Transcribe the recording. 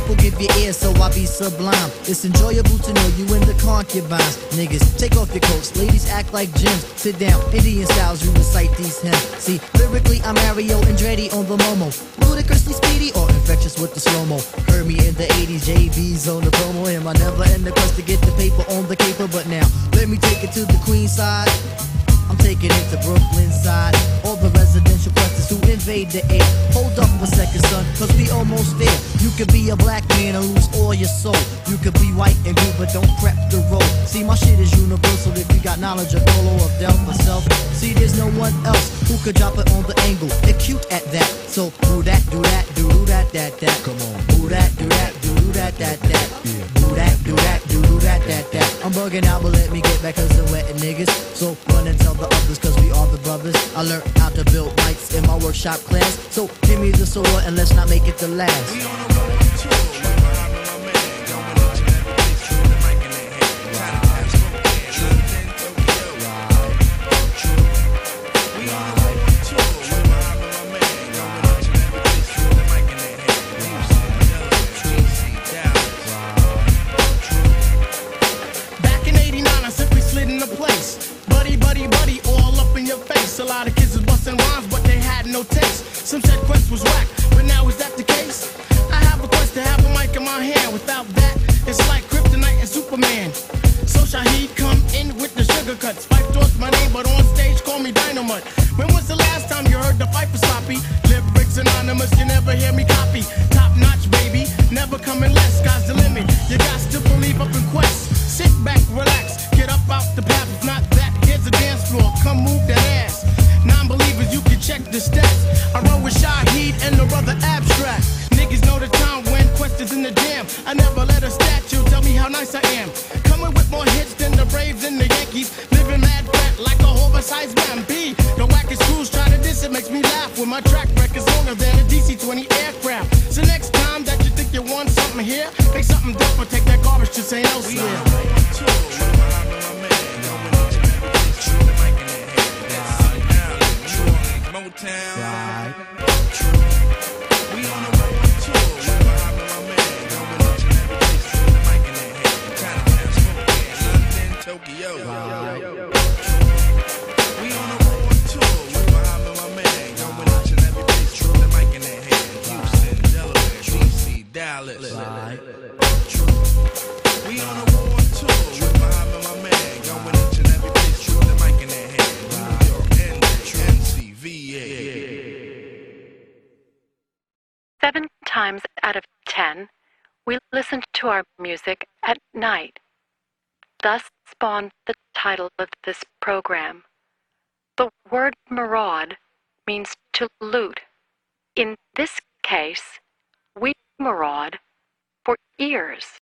people give you ear, so I be sublime. It's enjoyable to know you in the concubines. Niggas, take off your coats, ladies act like gems. Sit down, Indian styles, you recite these hymns. See, lyrically I'm Mario Andretti on the Momo, ludicrously speedy or infectious with the slow-mo. Heard me in the 80s, JV's on the promo. Am I never in the quest to get the paper on the caper? But now, let me take it to the Queen side. I'm taking it to Brooklyn side. All the residential questions who invade the air. Hold up a second, son, cause we almost there. You could be a black man and lose all your soul. You could be white and blue, but don't prep the road. See, my shit is universal if you got knowledge of Dolo or Del myself. See, there's no one else who could drop it on the angle. They're cute at that. So do that, do that, do that, that. Come on. Do that, do that, do that, that. Yeah. Do that, do that, do that, that. I'm bugging out, but let me get back cause I'm wetting niggas. So run and tell the others cause we are the brothers. I learned how to build mics in my workshop class. So give me the sword and let's not make it the last. We on the road to tour with Muhammad, my man. Going each and every place with the mic in their hand. Trying to pass London, Tokyo. True. We on the road to tour with Muhammad, my man. Going each and every place with the mic in their hand. Houston, Delaware, DC, Dallas. Back in '89, I simply slid into place. Buddy, buddy, buddy, all up in your face. A lot of kids was busting rhymes, but they had no taste. Some said Quest was whack, but now is that the case? I have a quest to have a mic in my hand. Without that, it's like Kryptonite and Superman. So Shaheed come in with the sugar cuts. Fife thoughts my name, but on stage call me Dynamite. When was the last time you heard the fight for sloppy? Lyrics anonymous, you never hear me copy. Top notch, baby, never coming less. Sky's the limit, you got to believe up in Quest. Sit back, relax, get up out the path. If not that, here's a dance floor, come move that ass. Non-believers, you can check the stats. I run with Shaheed and the brother Abstract. Niggas know the time when Quest is in the jam. I never let a statue tell me how nice I am. Coming with more hits than the Braves and the Yankees. Living mad fat like a oversized man. B, the wackest crews try to diss it makes me laugh. When my track record's longer than a DC-20 aircraft. So next time that you think you want something here, make something different, take that garbage to St. Elsewhere. We on the road to tour with Muhammad, my man. Going each and every place with the mic in their hand. Motown. Right. True. We on the road to tour with Muhammad, my man. Going each and every place with the mic in their hand. Chinatown, Spokane, London, Tokyo. Right. We on the road tour with Muhammad, my man. Going each and every place with the mic in their hand. Houston, Delaware, DC, Dallas. Right. True. We on the road tour with Muhammad, my man. Going each and every place with the mic in their hand. New York, NC, VA. 7 times out of 10, we listen to our music at night. Thus spawned the title of this program. The word maraud means to loot. In this case, we maraud for ears.